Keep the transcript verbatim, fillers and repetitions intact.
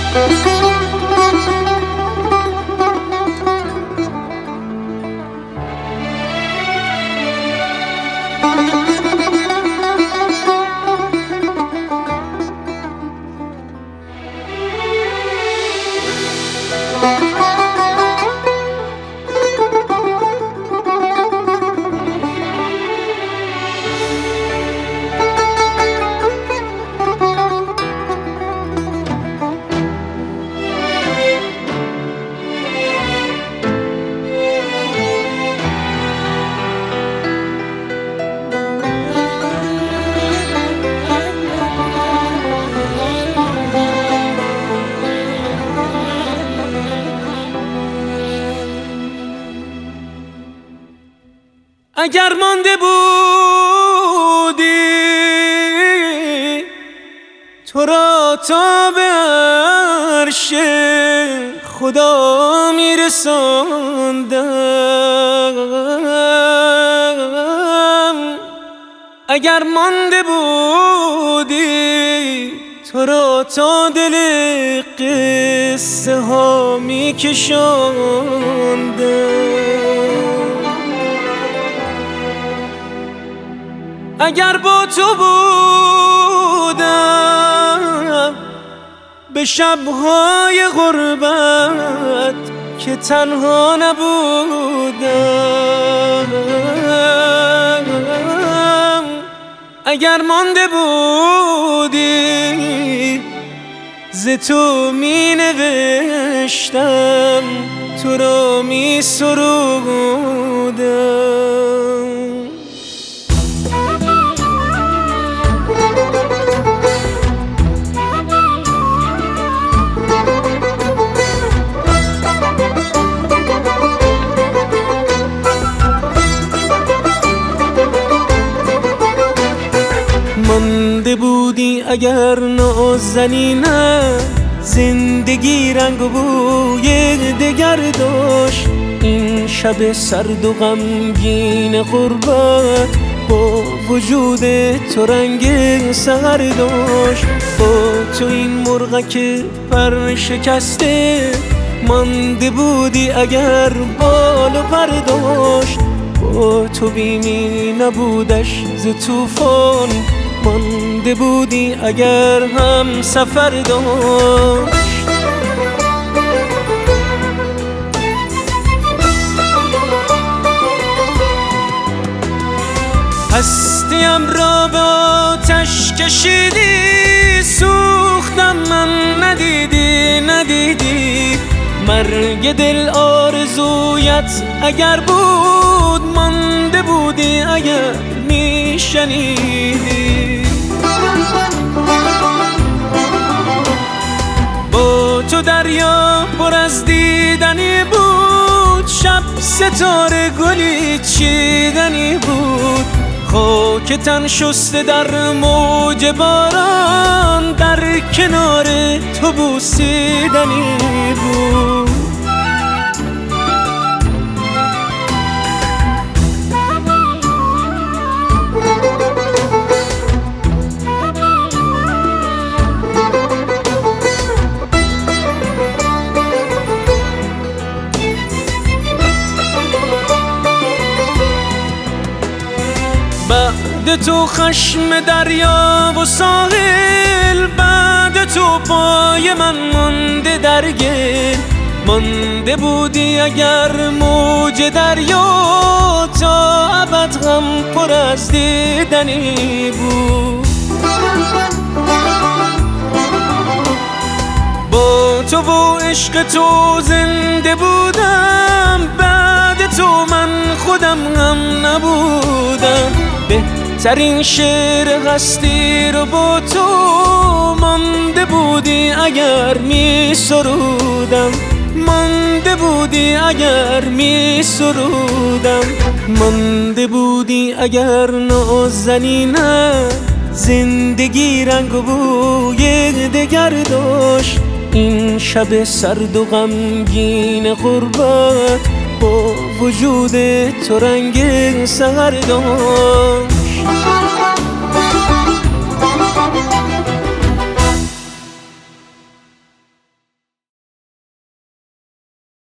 اگر مانده بودی تو را تا به عرش خدا میرساندم، اگر مانده بودی تو را تا دل قصه ها میکشاندم، اگر با تو بودم به شبهای غربت که تنها نبودم، اگر مانده بودی ز تو می نوشتم تو را می سرودم. مانده بودی اگر نازنینم زندگی رنگ و بوی دگر داشت، این شب سرد و غمگین غربت با وجود تو رنگ سحر داشت. با تو این مرغک پر شکسته مانده بودی اگر بال و پر داشت، با تو بیمی نبودش ز طوفان مانده بودی اگر هم سفر داشت. هستیم را به آتش کشیدی سوختم من ندیدی ندیدی، مرگ دل آرزویت اگر بود مانده بودی اگر میشنیدی. با تو دریا پر از دیدنی بود، شب ستاره گلی چیدنی بود، خاک تن شسته در موج باران در کنار تو بوسیدنی بود. بعد تو خشم دریا و ساحل، بعد تو پای من مانده در گل، مانده بودی اگر موج دریا تا ابد غم پر از دیدنی بود. با تو و عشق تو زنده بودم، بعد تو من خودم هم نبودم، بهترین شعر هستی رو با تو مانده بودی اگر می سرودم، مانده بودی اگر می سرودم، مانده بودی اگر نازنینم زندگی رنگ و بوی دگر داشت، این شب سرد و غمگین غربت با وجود تو رنگ سحر داشت.